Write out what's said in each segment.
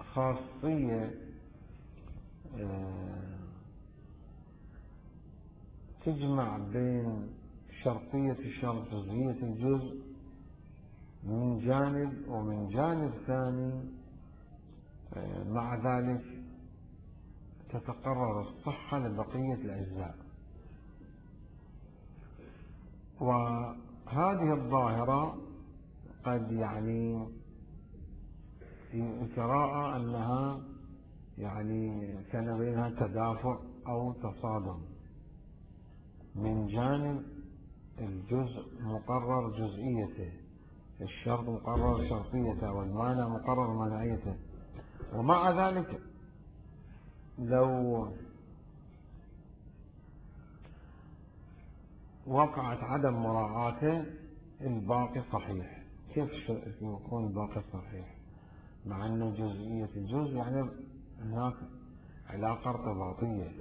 خاصية تجمع بين شرطية الشرط جزئية الجزء من جانب، ومن جانب ثاني مع ذلك تتقرر الصحة لبقية الأجزاء. وهذه الظاهرة قد يتراءى أنها كان بينها تدافع أو تصادم. من جانب الجزء مقرر جزئيته، الشرط مقرر شرطيته، والمانع مقرر مانعيته، ومع ذلك لو وقعت عدم مراعاته الباقي صحيح. كيف يكون الباقي صحيح مع أن جزئية الجزء هناك علاقة ارتباطية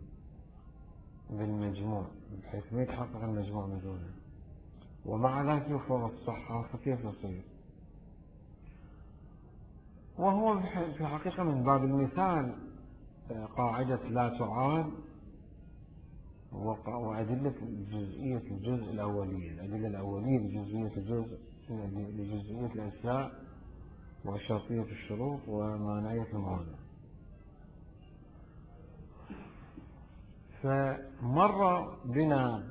بالمجموع بحيث ما يتحقق المجموع من دونه، ومع ذلك يفرض الصحة، فكيف يصير؟ وهو في الحقيقة من باب المثال قاعدة لا تعاد وأدلة جزئية الجزء الأولية، الأدلة الأولية لجزئية الجزء لجزئية الأجزاء وشرطية الشروط ومانعية الموانع. فمر بنا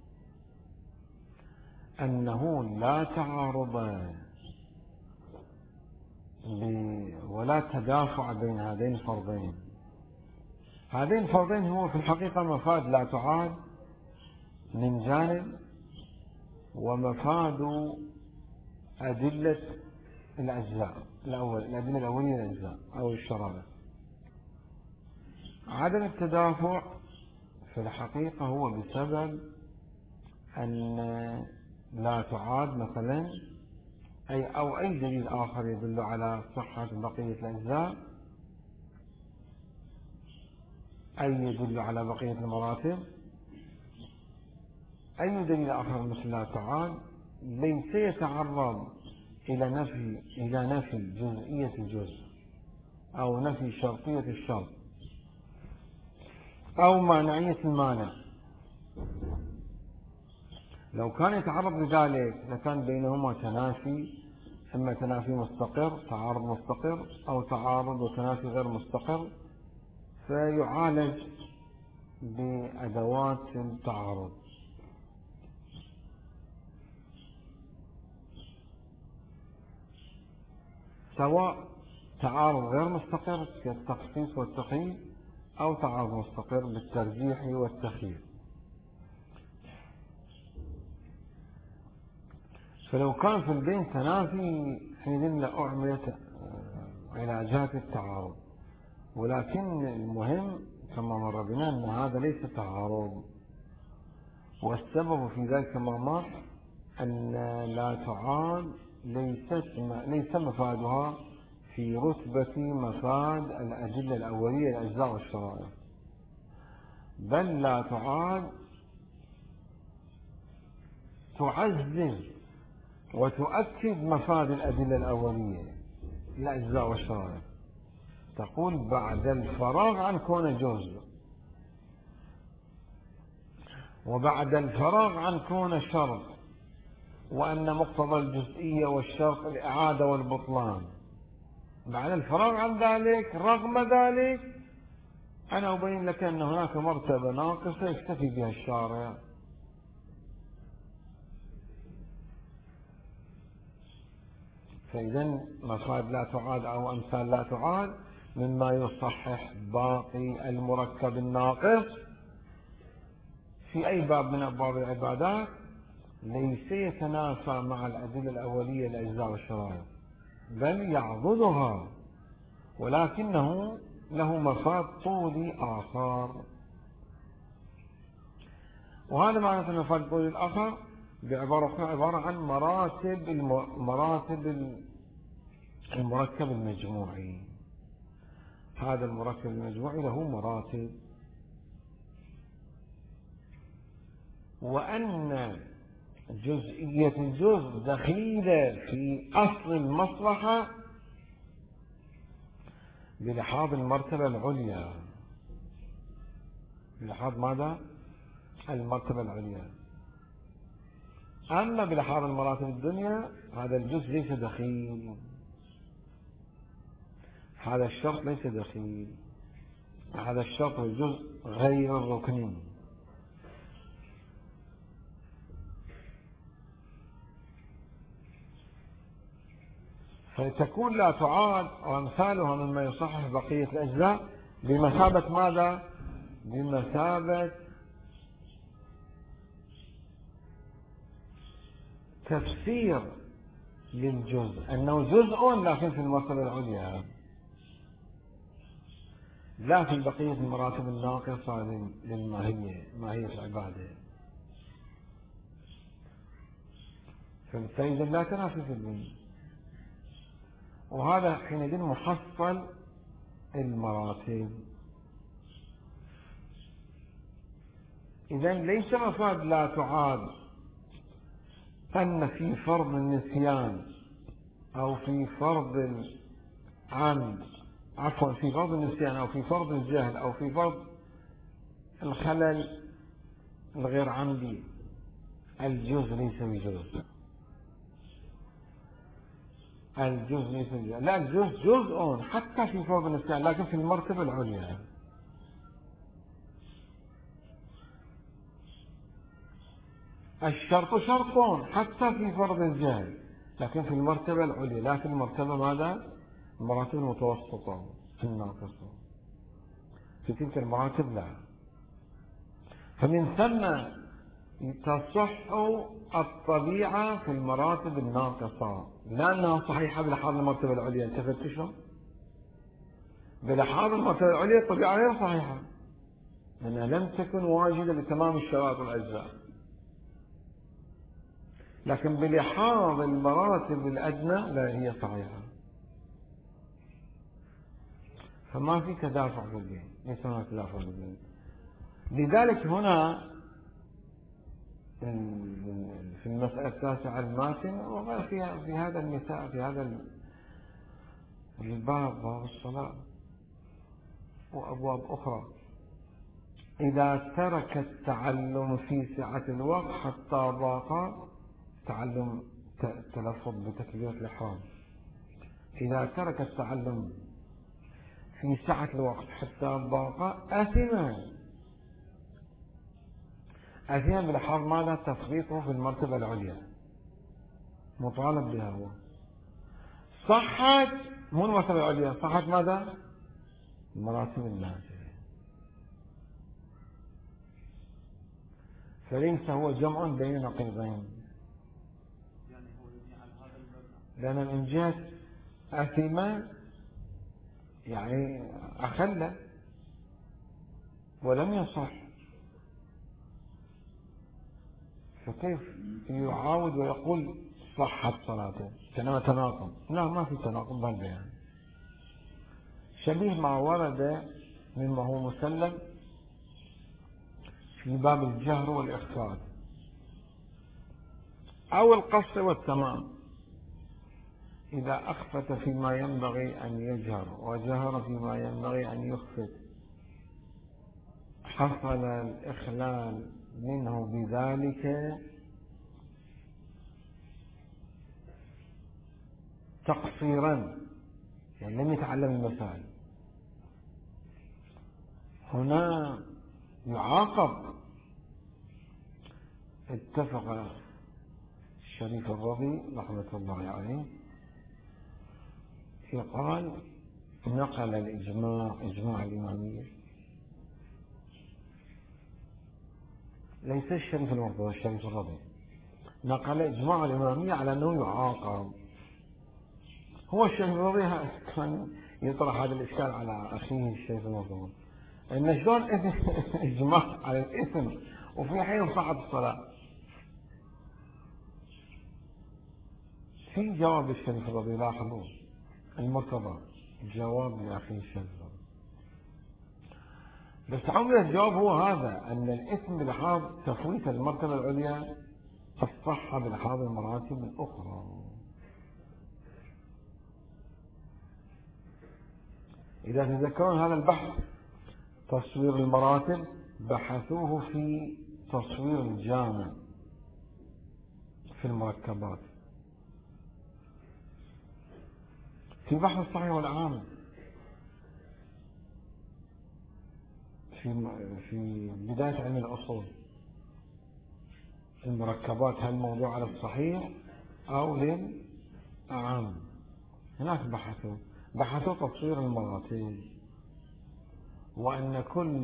أنه لا تعارض ولا تدافع بين هذين الفرضين. هذين الفرضين هو في الحقيقة مفاد لا تعاد من جانب، ومفاد أدلة الأجزاء الأدلة الأولية للأجزاء أو الشرائع. عدم التدافع في الحقيقة هو بسبب أن لا تعاد مثلا أو أي دليل آخر يدل على صحة بقية الأجزاء، أي يدل على بقية المراتب، أي دليل آخر مثل لا تعاد ليس يتعرض إلى نفي جزئية الجزء أو نفي شرطية الشرط أو مانعية المانع. لو كان يتعرض لذلك لكان بينهما تنافي، إما تنافي مستقر، تعارض مستقر، أو تعارض وتنافي غير مستقر، فيعالج بأدوات التعارض. سواء تعارض غير مستقر كالتخصيص والتقييد، أو تعارض مستقر بالترجيح والتخيير. فلو كان في البين تنافي حينئذ أعملت علاجات التعارض، ولكن المهم كما مر بنا أن هذا ليس تعارض، والسبب في ذلك كما مر أن لا تعاد ليس مفادها في رتبة مفاد الأدلة الأولية للأجزاء والشرائع، بل لا تعاد تعزز وتؤكد مفاد الأدلة الأولية للأجزاء والشرائع. تقول بعد الفراغ عن كون جزء، وبعد الفراغ عن كون شرط، وأن مقتضى الجزئية والشرط الإعادة والبطلان، بعد الفراغ عن ذلك رغم ذلك أنا أبين لك أن هناك مرتبة ناقصة يكتفي بها الشارع. فإذا مفاد لا تعاد أو أمثال لا تعاد مما يصحح باقي المركب الناقص في أي باب من أبواب العبادات، ليس يتنافى مع الأدلة الأولية للأجزاء والشرائع، بل يعضدها، ولكنه له مفاد طولي آخر. وهذا معنى المفاد الطولي الآخر عبارة عن مراتب المركب المجموعي. هذا المركب المجموعي له مراتب، وأن جزئية الجزء دخيلة في أصل المصلحة بلحاظ المرتبة العليا. بلحاظ ماذا؟ المرتبة العليا. أما بلحاظ المراتب الدنيا هذا الجزء ليس دخيل، هذا الشرط ليس دخيل، هذا الشرط والجزء غير الركني. فتكون لا تعاد وأمثالها مما يصحح بقية الأجزاء بمثابة ماذا؟ بمثابة تفسير للجزء، أنه جزء لكن في المرتبة العليا، لا في بقية المراتب الناقصة للماهية، ماهية العبادة. فإذا لا تنافي في الدين، وهذا حينئذ محصل المراتب. إذا ليس مفاد لا تعاد أن في فرض النسيان أو في فرض العمد، عفوا في فرض النسيان أو في فرض الجهل أو في فرض الخلل الغير عمدي الجزء ليس بجزء، الجزء ليس بجزء، لا الجزء جزء حتى في فرض النسيان لكن في المرتبة العليا. الشرط شرط حتى في فرض الجهل لكن في المرتبة العليا، لا في المرتبة ماذا؟ المراتب المتوسطة الناقصة، في تلك المراتب لا. فمن ثم تصح الطبيعة في المراتب الناقصة، لأنها صحيحة بلحاظ المرتبة العليا. انتبهت شلون؟ بلحاظ المرتبة العليا الطبيعة غير صحيحة لأنها لم تكن واجدة لتمام الشرائط والأجزاء، لكن بلحاظ المراتب الأدنى لا هي صحيحة. فما في تدافع بالدين، ليس هناك تدافع بالدين. لذلك هنا في المسألة التاسعة الماتن وغير في هذا النساء في هذا الباب، باب الصلاة وأبواب أخرى، إذا ترك التعلم في سعة الوقت حتى ضاق تعلم تلفظ بتكبيرة الإحرام، إذا ترك التعلم في سعة الوقت حتى ضاق أثم بلحاظ ماذا؟ تفريطه في المرتبة العليا، مطالب بها هو. صحت مو المرتبة العليا، صحت ماذا؟ المراتب النازلة. فليس هو جمع بين نقيضين، لأن من جهة أثم يعني أخل ولم يصح، فكيف يعاود ويقول صحت صلاته كأنما تناقض؟ لا، ما في تناقض بالبيان، شبيه ما ورد مما هو مسلم في باب الجهر والإخفاء أو القص والتمام. إذا أخفت فيما ينبغي أن يجهر وجهر فيما ينبغي أن يخفت حصل الإخلال منه بذلك تقصيرا، يعني لم يتعلم المسائل. هنا يعاقب. اتفق الشريف الرضي رحمة الله عليه قال نقل إجماع الإمامية، ليس الشريف المرتضى، الشريف الرضي نقل إجماع الإمامية على أنه يعاقب. هو الشريف الرضي كان يطرح هذا الإشكال على أخيه الشريف المرتضى، إن شلون إجماع على الإثم وفي حين صحت الصلاة. في جواب الشريف الرضي، لاحظوا المرتضى جواب لأخيه الشريف الرضي، بس عمر الجواب هو هذا، أن الإثم بلحاظ تفويت المرتبة العليا الصحة بلحاظ المراتب الأخرى. إذا تذكرون هذا البحث تصوير المراتب بحثوه في تصوير الجامع في المركبات في بحث الصحيح والعام في بداية علم الأصول. المركبات هل موضوع على الصحيح أو للعام؟ هناك بحثوا تصوير المراتب، وأن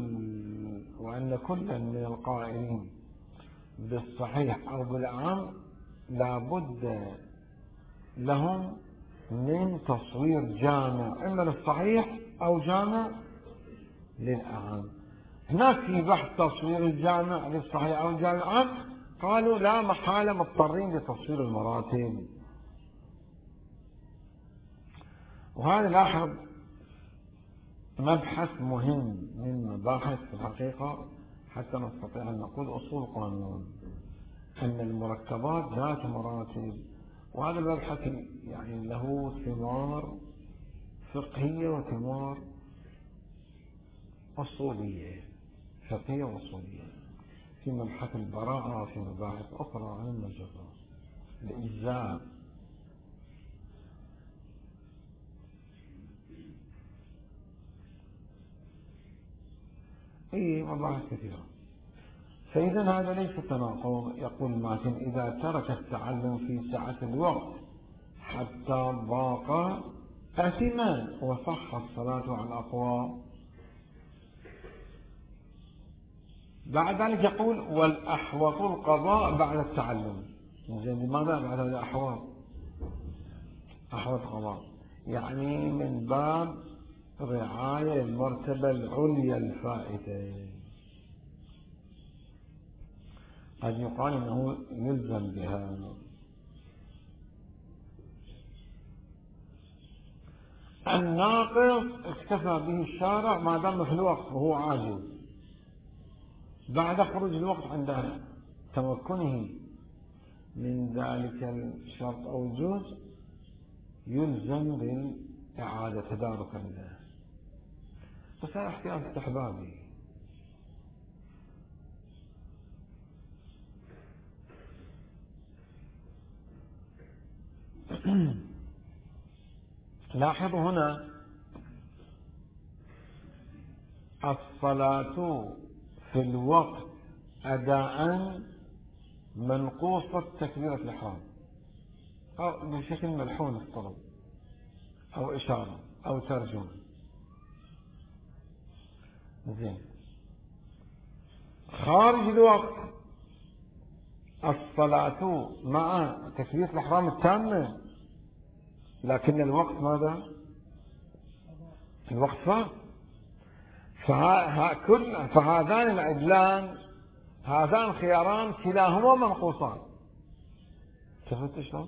كل من القائلين بالصحيح أو بالعام لابد لهم من تصوير جامع إما للصحيح أو جامع للعام. هناك في بحث تصوير الجامع للصحيح أو الجامع للعام قالوا لا محالة مضطرين لتصوير المراتب. وهذا لاحظ مبحث مهم من مباحث في الحقيقة حتى نستطيع أن نقول أصول قانون، أن المركبات ذات مراتب. وهذا المبحث يعني له ثمار فقهية وثمار أصولية، فقهية وأصولية في مبحث البراءة وفي مباحث أخرى عن المجرة الإجزاء. مباحث كثيرة. فإذا هذا ليس تناقض. يقول ماتن إذا ترك التعلم في سعة الوقت حتى ضاق أثما وصح الصلاة على الأقوى. بعد ذلك يقول والأحوط القضاء بعد التعلم. لماذا بعد الأحوط؟ أحوط قضاء يعني من باب رعاية المرتبة العليا الفائتة. قد يقال أنه يلزم بها. الناقص اكتفى به الشارع ما دام في الوقت وهو عاجز. بعد خروج الوقت عند تمكنه من ذلك الشرط أو الجزء يلزم بالإعادة تداركا له. بس هذا احتياط استحبابي. لاحظوا هنا الصلاة في الوقت أداء منقوصة تكبيرة الإحرام أو بشكل ملحون افترض أو إشارة أو ترجمة. زين. خارج الوقت الصلاة مع تكبيرة الإحرام التامة، لكن الوقت ماذا؟ الوقت فات. فهذان العدلان هذان الخياران كلاهما منقوصان. شفت شلون؟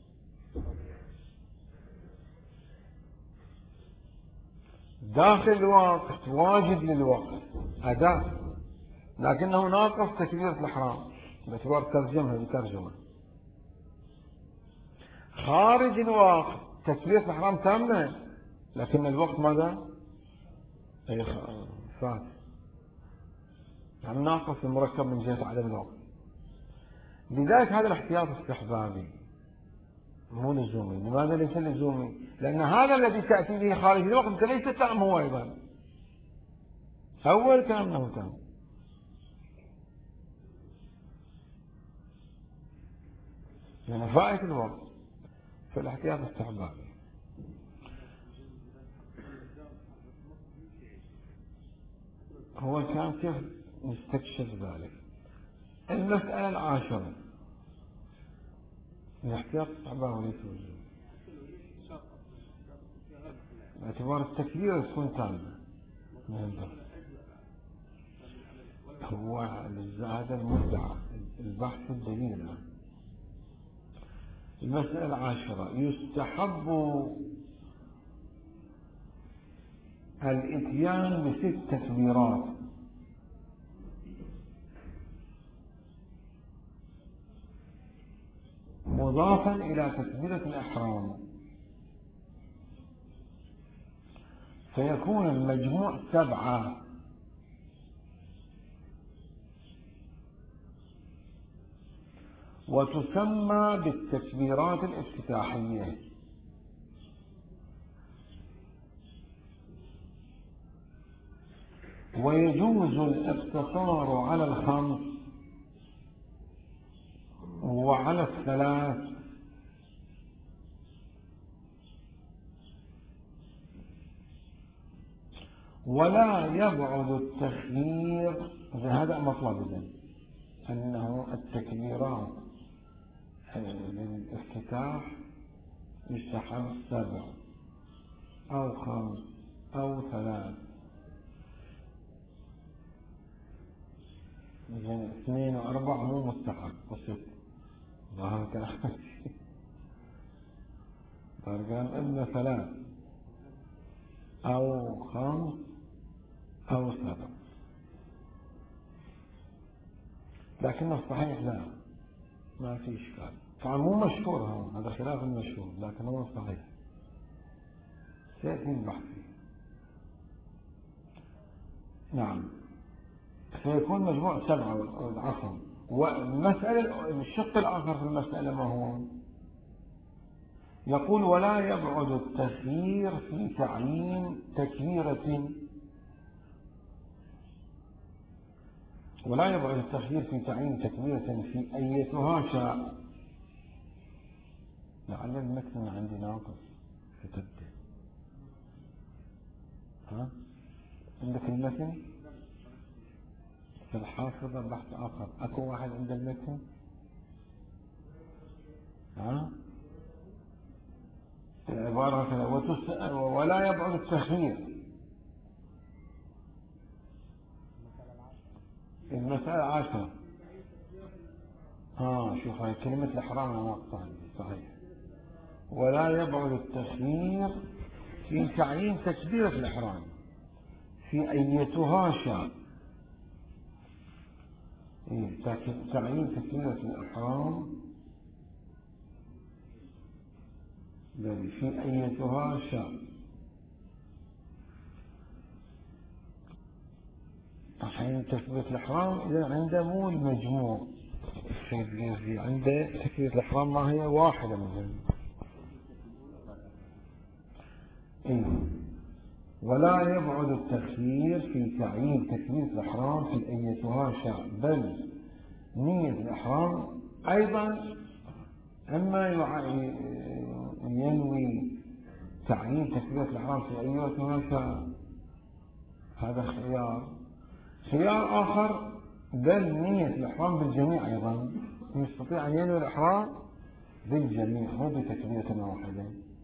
داخل الوقت واجد للوقت أداء لكنه ناقص تكبيرة الإحرام باعتبار ترجمة. خارج الوقت تكبيرة الإحرام تامة لكن الوقت ماذا؟ فات. يعني ناقص المركب من جهة عدم الوقت. لذلك هذا الاحتياط استحبابي مو لزومي. لماذا ليس لزومي؟ لأن هذا الذي تأتي به خارج الوقت أنت ليس تام هو أيضا. أول كلام أنه تام. لأن فائت الوقت فالاحتياط استحبابي. هو كان كيف نستكشف ذلك؟ المسألة العاشرة الاحتياط استحبابي وليس لزومي باعتبار التكبير تكون تامة. هو هذا المدعى البحث الدليل. المسألة العاشرة يستحب الإتيان ب6 تكبيرات مضافا إلى تكبيرة الإحرام. فيكون المجموع 7. وتسمى بالتكبيرات الافتتاحية. ويجوز الاقتصار على 5 وعلى 3 ولا يبعد التخيير. هذا مطلب أنه التكبيرات للافتتاح يستحب 7 أو 5 أو 3. 2 و4 مو مستحب و6. ظاهر كلام قال إما 3 أو 5 أو 7. لكن الصحيح لا، ما في إشكال. طبعا مو مشهور، هذا خلاف المشهور، لكن هو صحيح سيأتي البحث فيه. نعم. سيكون مجموع 7 والعصر. والمسألة الشق الآخر في المسألة ما هو؟ يقول ولا يبعد التخيير في تعيين تكبيرة. ولا يبعد التخيير في تعيين تكبيرة في أيتها شاء. لعل المتن عندي ناقص كتبته. ها؟ عندك المتن؟ في الحافظة بحث آخر. أكو واحد عند المتن؟ ها؟ العبارة ولا يبعد التخيير. المسألة 10. شوف هاي كلمة الإحرام ناقصة عندي. صحيح. ولا يبعد التخيير في تعيين تكبيرة الإحرام في أيتها شاء. تعيين تكبيرة الإحرام في أيتها شاء. تعيين تكبيرة الإحرام إذا عنده مو المجموع. عنده تكبيرة الإحرام ما هي واحدة مثلا. ولا يبعد التخيير في تعيين تكبيرة الإحرام في أيتها شاء، بل نية الإحرام أيضا أما ينوي تعيين تكبيرة الإحرام في أيتها شاء. هذا خيار آخر، بل نية الإحرام بالجميع أيضا. يستطيع أن ينوي الإحرام بالجميع مو بتكبيرة واحدة.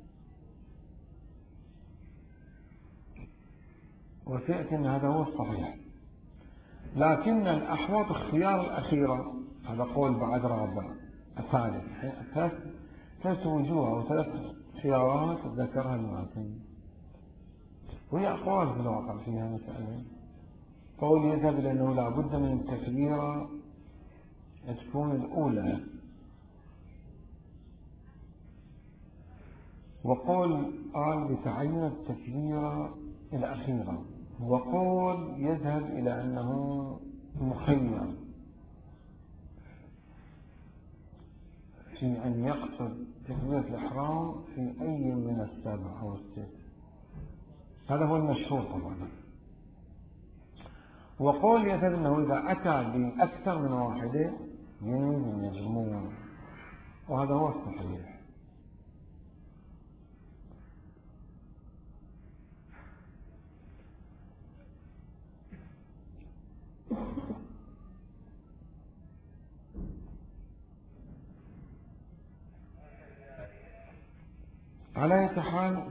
وسيأتي أن هذا هو الصحيح. لكن الأحوط الخيار الأخيرة. هذا قول بعد رابع الثالث. 3 وجوه أو 3 خيارات ذكرها الماتن، وهي أقوال في الواقع فيها مسألة. قول يذهب لأنه لا بد من التكبيرة تكون الأولى، وقول قال بتعين التكبيرة الأخيرة، وقول يذهب إلى أنه مخير في أن يقصد تكبيرة الإحرام في أي من 7 أو 6. هذا هو المشهور طبعا. وقول يذهب أنه إذا أتى بأكثر من واحدة ينوي بالمجموع، وهذا هو الصحيح. على أي حال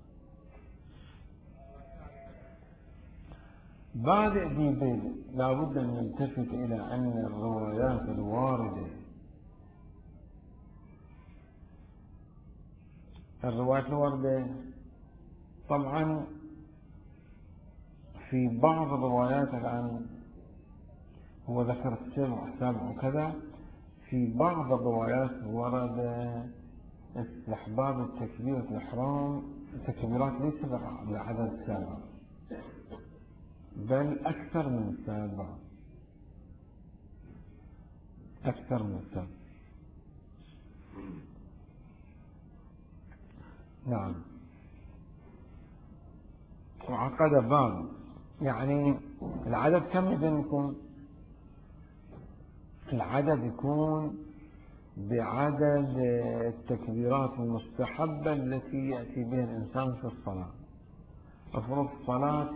بادئ ببدء لا بد أن نلتفت إلى أن الروايات الواردة طبعا في بعض الروايات الآن هو ذكر 7 وكذا. في بعض الروايات ورد استحباب تكبيرة الإحرام التكبيرات ليس بعدد سابع، بل أكثر من سابع، أكثر من سابع. نعم. وعقد باب، يعني العدد كم إذن يكون؟ العدد يكون بعدد التكبيرات المستحبة التي يأتي بها الإنسان في الصلاة. أفرض الصلاة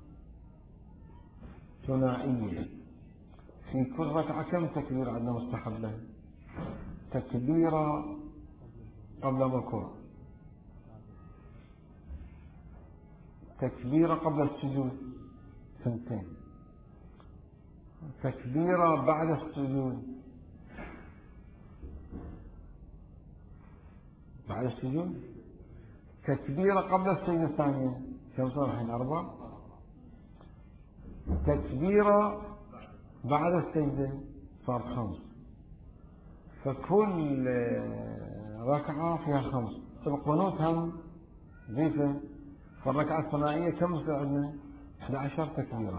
ثنائية، في كل ركعة كم تكبيرة عندنا مستحبة؟ تكبيرة قبل الركوع، تكبيرة قبل السجود 2، تكبيرة بعد السجود، بعد السجود تكبيرة قبل السجود الثانية، كم صار الحين؟ 4. تكبيرة بعد السجدة صار 5. فكل ركعة فيها 5. القنوت هم ضيفة. فالركعة الثنائية كم يصير عندنا؟ 11 تكبيرة.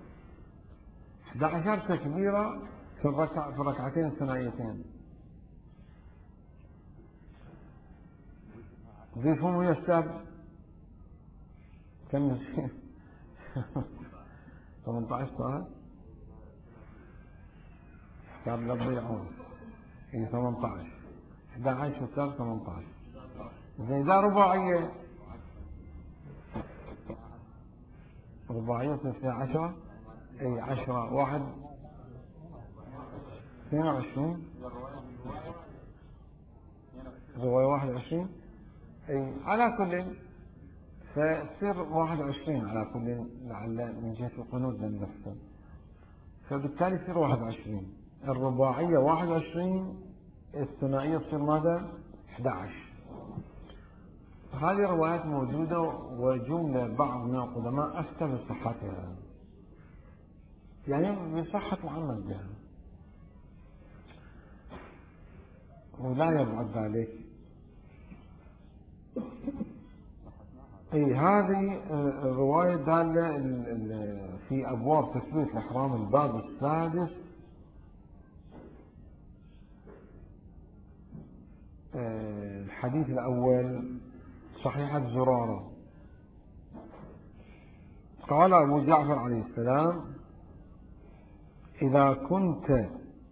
11 تكبيرة في الركعتين الثنائيتين. ضيفهم ويا السابع كم يصير؟ 18 صار؟ كان لا تضيعون. هي 18. 11 وصار 18. زين إذا رباعية، رباعية تصير 10. اي 10 1 22 رواية 21. اي على كل فتصير 21 على كل، لعل من جهة القنوت لم نفسه، فبالتالي يصير 21. الرباعية 21، الثنائية تصير ماذا؟ 11. هذه الروايات موجودة، وجملة بعض من القدماء أفتى بصحتها، يعني بصحة العمل بها، ولا يبعد ذلك. اي هذه الرواية دالة في أبواب تثبيت الإحرام، الباب السادس. الحديث الأول صحيحة زرارة. قال أبو جعفر عليه السلام: إذا كنت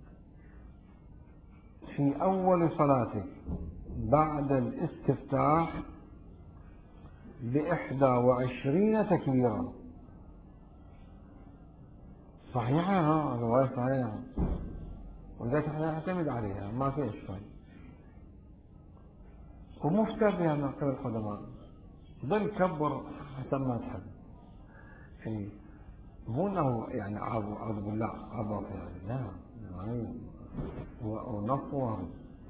في أول صلاتك بعد الاستفتاح ب21 تكبيرة. صحيحة، رواية صحيحة، ولذلك احنا نعتمد عليها، ما في إشكال، ومفتى بها من قبل القدماء. ظل كبر حسب ما تحب، مو انه يعني اعوذ بالله عبط، يعني لا، يعني ونص وارد.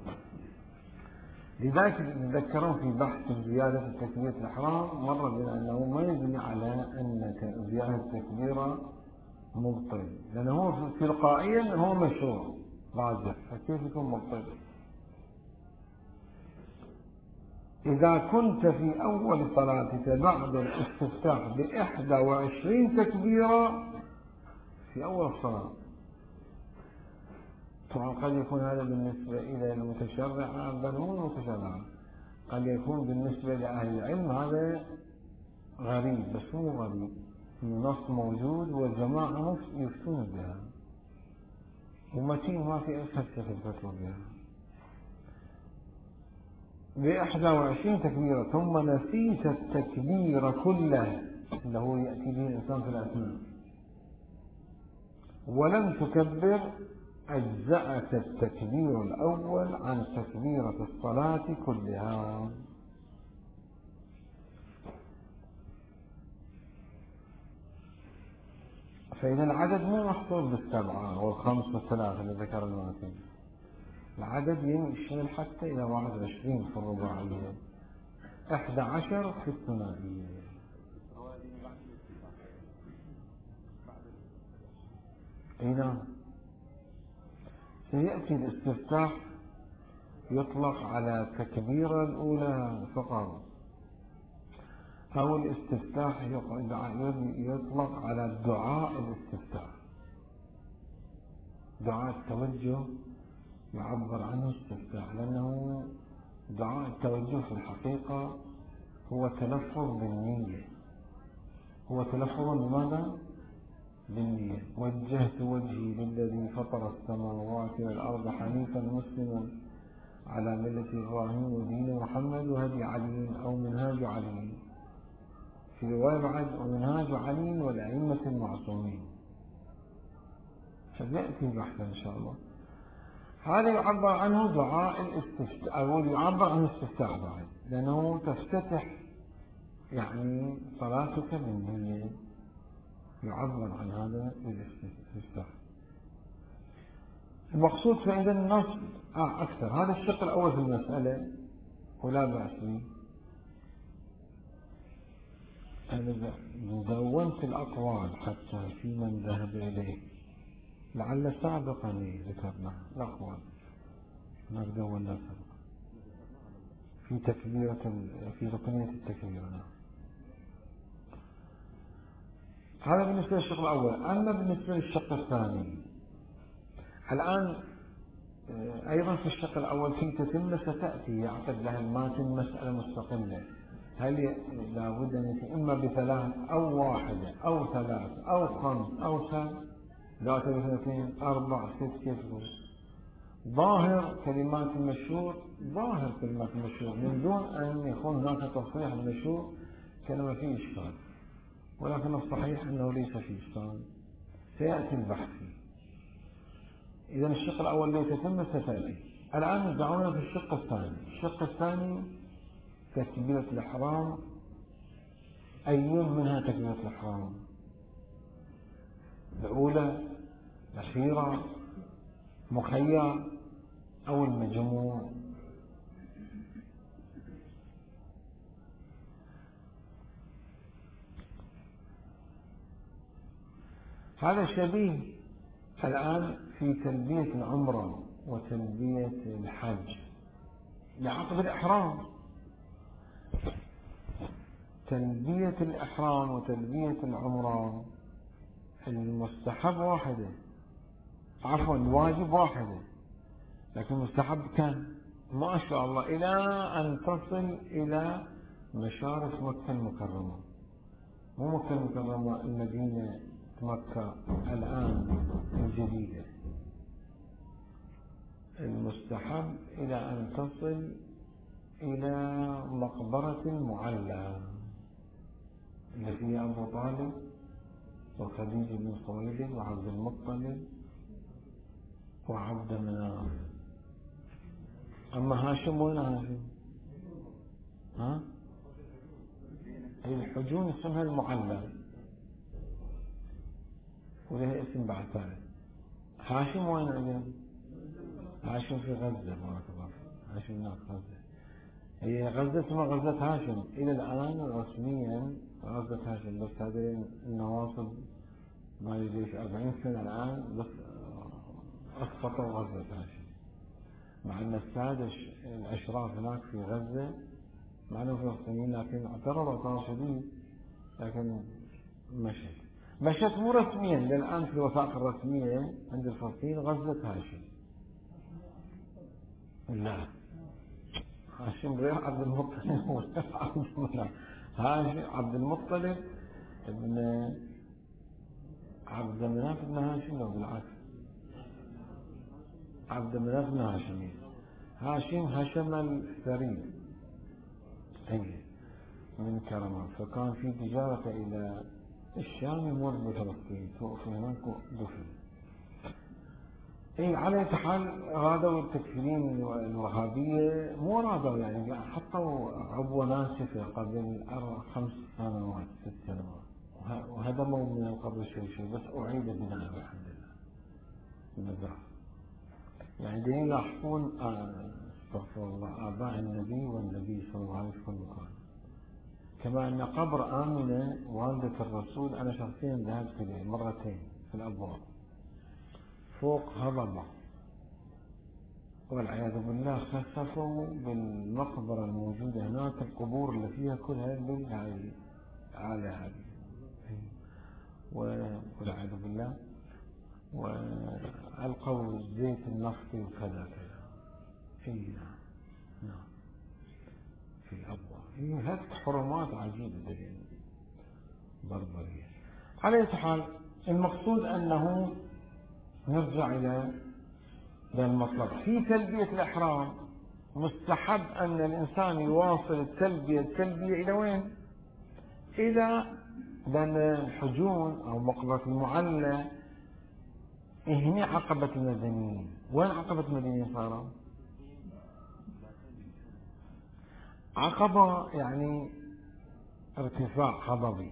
لذلك يذكرون في بحث زيادة تكبيرة الإحرام مرة بنا أنه ما يدل على أن زيادة التكبيرة مبطل، لأنه هو تلقائيا هو مشروع راجح، فكيف يكون مبطل؟ إذا كنت في أول صلاتك بعد الاستفتاح ب21 تكبيرة في أول الصلاة. طبعا قد يكون هذا بالنسبة إلى المتشرع، بل مو المتشرع، قد يكون بالنسبة لأهل العلم هذا غريب، بس مو غريب، النص موجود والجماعة يفتون بها، ومتين ما في أي فلسفة الفتوى بها. ب21 تكبيرة ثم نسيت التكبير كله اللي هو يأتي به الإنسان في الأثناء ولم تكبر، أجزأت التكبير الأول عن تكبيرة الصلاة كلها. فإذا العدد مو محصور بالسبعة والخمس والثلاثة اللي ذكرناها فيه، العدد يشمل حتى إلى 21 في الرباعية، 11 في الثنائية. اي نعم. سيأتي الاستفتاح يطلق على التكبيرة الأولى فقط، أو الاستفتاح يطلق على دعاء الاستفتاح. دعاء التوجه يعبر عنه استفتاح، لأنه دعاء التوجه في الحقيقة هو تلفظ بالنية، هو تلفظ بماذا؟ بالنية. وجهت وجهي للذي فطر السماوات والأرض حنيفا مسلما على ملة إبراهيم ودين محمد وهدي علي أو منهاج علي، في رواية بعد ومنهاج علي والأئمة المعصومين، سيأتي البحث إن شاء الله. هذا يعبر عنه دعاء الاستفتاح، أو يعبر عن الاستفتاح بعد، لأنه تفتتح يعني صلاتك بالنية، يعبر عن هذا الاستفتاح. المقصود فإذا النص أكثر. هذا الشق الأول في المسألة ولا بأس به. أنا دونت الأقوال حتى في من ذهب إليه، لعل سابقا ذكرنا الأقوال، ما دوننا سابقا في في ركنية التكبيرة. هذا بالنسبة للشق الأول. أما بالنسبة للشق الثاني، الآن أيضا في الشق الأول في تتمة ستأتي يعقد لها الماتن مسألة مستقلة، هل لابد أن يكون إما بثلاث أو واحدة أو ثلاث أو خمس أو سبع، لا تبي اثنين أربع ست كيف يكون؟ ظاهر كلمات المشهور، ظاهر كلمات المشهور من دون أن يكون هناك تصريح المشهور كلمة فيه إشكال، ولكن الصحيح أنه ليس فيه إشكال، سيأتي البحث فيه. إذا الشق الأول ليس تتم ستأتي. الآن دعونا في الشق الثاني. الشق الثاني تكبيرة الإحرام، أي منها تكبيرة الإحرام؟ الأولى، الأخيرة، مخير أو المجموع؟ هذا شبيه الآن في تلبية العمرة وتلبية الحج لعقد الإحرام. تلبية الإحرام وتلبية العمرة المستحب واحدة، عفوا الواجب واحدة، لكن المستحب كان ما شاء الله إلى أن تصل إلى مشارف مكة المكرمة، مو مكة المكرمة، المدينة مكة الآن الجديدة. المستحب إلى أن تصل إلى مقبرة المعلى التي هي أبو طالب وخديجة بن خويلد وعبد المطلب وعبد مناف. أما هاشم وين هاشم؟ ها؟ الحجون اسمها المعلى ولها اسم بعد ثالث. هاشم وين أجل؟ هاشم في غزة، بارك الله فيك. هاشم هناك غزة، هي غزة اسمها غزة هاشم إلى الآن رسميا غزة هاشم، بس هذه النواصب ما يجيش 40 سنة الآن بس أسقطوا غزة هاشم، مع أن السادة الأشراف هناك في غزة مع أنهم فلسطينيين لكن اعترضوا اعتراض شديد، لكن مشت مو رسميا للآن في الوثائق الرسمية عند الفلسطينيين غزة هاشم. لا، هاشم غير عبد المطلب هاشم عبد المطلب ابن عبد مناف بن هاشم، لو بالعكس عبد مناف بن هاشم. هاشم هشم الثري من كرمان، فكان في تجارة إلى الشام يمر بفلسطين، توقف هناك دفن. على أي حال رادوا التكفيرين الوهابية، مو رادوا يعني حطوا عبوة ناسفة قبل 5 سنوات 6 سنوات وهدموا من القبر شيء بس أعيد بناءه الحمد لله المزار. يعني دين يلاحقون استغفر الله آباء النبي والنبي صلى الله عليه وسلم. كما أن قبر آمنة والدة الرسول أنا شخصيا ذهبت إليه مرتين في الأبواب فوق هضبة، والعياذ بالله خسفوا بالمقبرة الموجودة هناك القبور اللي فيها كلها بالهاي على هذه والعياذ بالله، وألقوا الزيت النفطي وكذا كذا. نعم في أبواب هذه حرمات عجيبة بربرية. على أي حال المقصود أنه نرجع إلى المطلب في تلبية الإحرام. مستحب أن الإنسان يواصل التلبية إلى وين؟ إلى لأن الحجون أو مقبرة المعلى هنا عقبة المدنيين. وين عقبة المدنيين صاروا؟ عقبة يعني ارتفاع هضبي.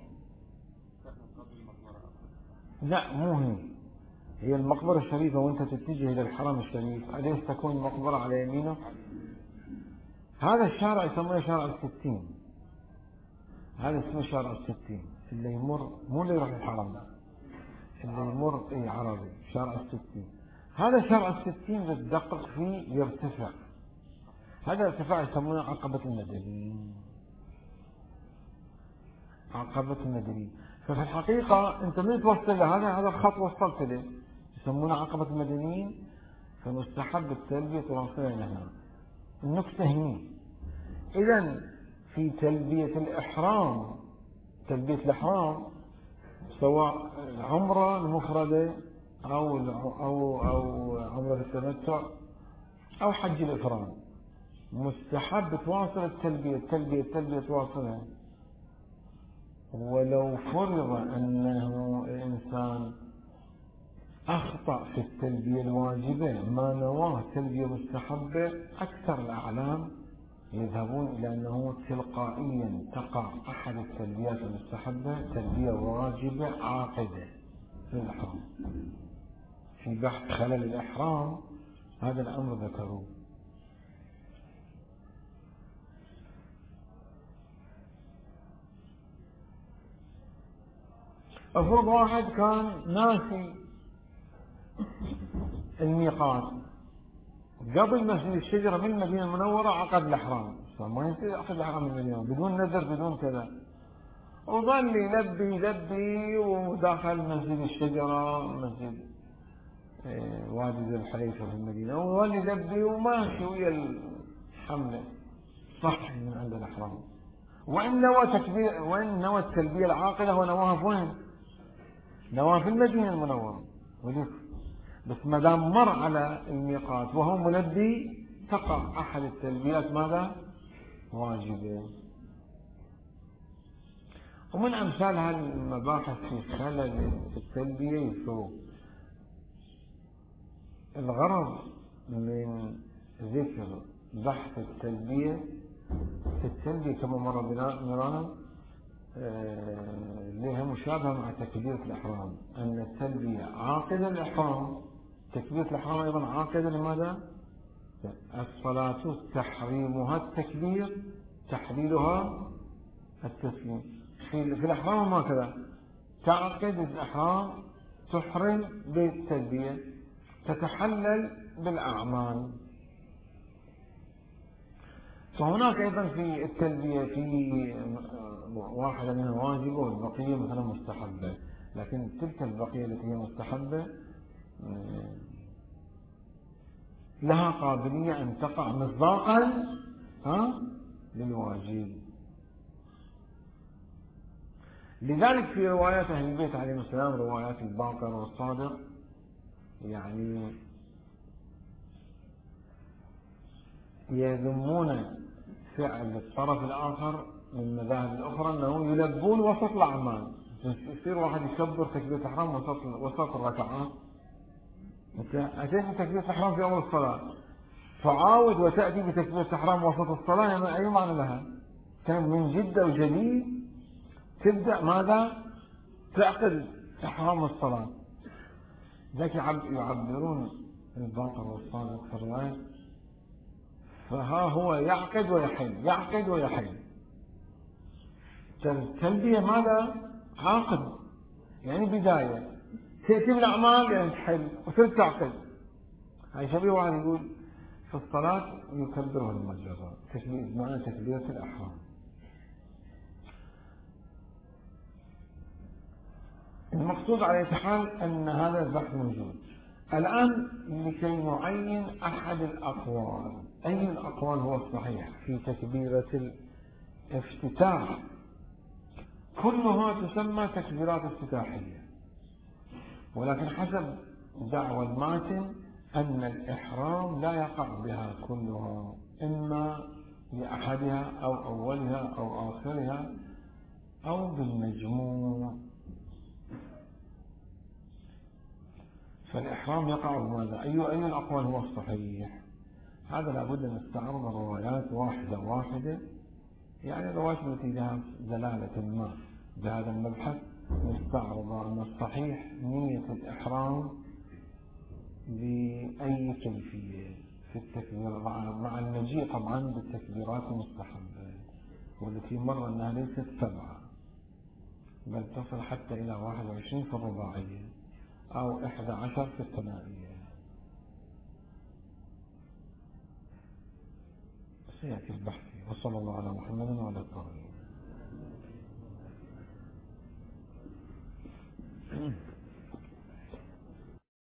لا مو هي المقبرة الشريفة، وانت تتجه إلى الحرم الشريف أليس تكون المقبرة على يمينك؟ هذا الشارع يسمونه شارع الستين. هذا اسمه شارع الستين، اللي يمر مو اللي يروح الحرم، اللي يمر عربي شارع الستين. هذا شارع الستين بتدقق فيه يرتفع. هذا الارتفاع يسمونه عقبة المدنيين. عقبة المدنيين. ففي الحقيقة أنت من توصل هذا الخط وصلت له، يسمونه عقبة المدنيين. فمستحب التلبية توصلها إلى هنا. النكتة هنا إذن في تلبية الإحرام، سواء العمرة المفردة أو عمرة التمتع أو حج الإفراد، مستحب تواصل التلبية تواصلها. ولو فرض أنه الإنسان أخطأ في التلبية الواجبة ما نواه تلبية مستحبة، أكثر الأعلام يذهبون إلى أنه تلقائيا تقع أحد التلبيات المستحبة تلبية واجبة عاقدة للإحرام. في بحث خلل الإحرام هذا الأمر ذكروه. أفرض واحد كان ناسي الميقات قبل مسجد الشجرة من المدينة المنورة، عقد الإحرام. ما يمكن يعقد الإحرام من المدينة بدون نذر بدون كذا، وظل يلبي وداخل مسجد الشجرة، مسجد وادي ذي الحليفة في المدينة، وظل يلبي وماشي ويا الحملة صح من عند الإحرام. وإن نوى التلبية العاقلة ونواها في وين؟ نواها في المدينة المنورة. بس ما دام مر على الميقات وهو ملبي تقع أحد التلبيات ماذا؟ واجبة. ومن أمثال هذه المباحث في خلل التلبية يسوء. الغرض من ذكر بحث التلبية كما مر بنا لها مشابهة مع تكبيرة الإحرام، أن التلبية عاقدة الإحرام، تكبيرة الإحرام أيضا عاقدة. لماذا؟ الصلاة تحريمها التكبير، تحليلها التسليم. في الإحرام هكذا تعقد الإحرام، تحرم بالتلبية، تتحلل بالأعمال. فهناك أيضا في التلبية في واحدة منها واجبة والبقية مثلا مستحبة، لكن تلك البقية التي هي مستحبة لها قابلية أن تقع مصداقا للواجب. لذلك في روايات أهل البيت عليهم السلام، روايات الباقر والصادق، يعني يذمون فعل الطرف الآخر من المذاهب الأخرى أنه يلبون وسط الأعمال. يصير واحد يكبر تكبيرة الإحرام وسط الركعات. أتيت بتكبيرة الإحرام في أول الصلاة، فعاود وتأتي بتكبيرة الإحرام وسط الصلاة، يعني أي معنى لها؟ كان من جد وجديد تبدأ ماذا؟ تعقد إحرام الصلاة. ذلك يعبرون الباقر والصادق في الرواية، فها هو يعقد ويحل. التلبية ماذا؟ عاقد، يعني بداية، تأتي بالأعمال يعني تحل وتعقد. هاي شبيه واحد يقول في الصلاة يكبرها المجرد، معنى تكبيرة الإحرام. المقصود على أي حال أن هذا البحث موجود. الآن لكي نعين أحد الأقوال، أي الأقوال هو الصحيح في تكبيرة الافتتاح، كلها تسمى تكبيرات افتتاحية، ولكن حسب دعوى الماتن أن الإحرام لا يقع بها كلها، إما لأحدها أو أولها أو آخرها أو بالمجموع. فالإحرام يقع بماذا؟ أي الأقوال هو الصحيح؟ هذا لابد أن نستعرض الروايات واحدة واحدة، يعني الروايات التي لها دلالة ما بهذا المبحث نستعرض أن الصحيح نية الإحرام بأي كيفية في التكبير، مع المجيء طبعا بالتكبيرات المستحبة، والتي مر أنها ليست 7 بل تصل حتى إلى 21 في الرباعية أو 11 في الثنائية. سيأتي البحث. وصلى الله على محمد وعلى آله.